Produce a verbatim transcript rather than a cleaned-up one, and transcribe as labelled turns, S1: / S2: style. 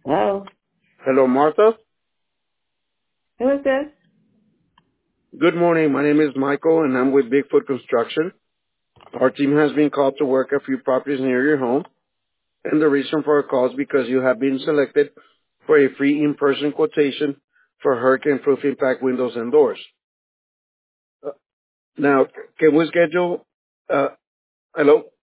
S1: Hello.
S2: Hello, Martha.
S1: Who is this?
S2: Good morning. My name is Michael, and I'm with Bigfoot Construction. Our team has been called to work a few properties near your home, and the reason for our call is because you have been selected for a free in-person quotation for hurricane-proof impact windows and doors. Uh, now, can we schedule? Uh, hello.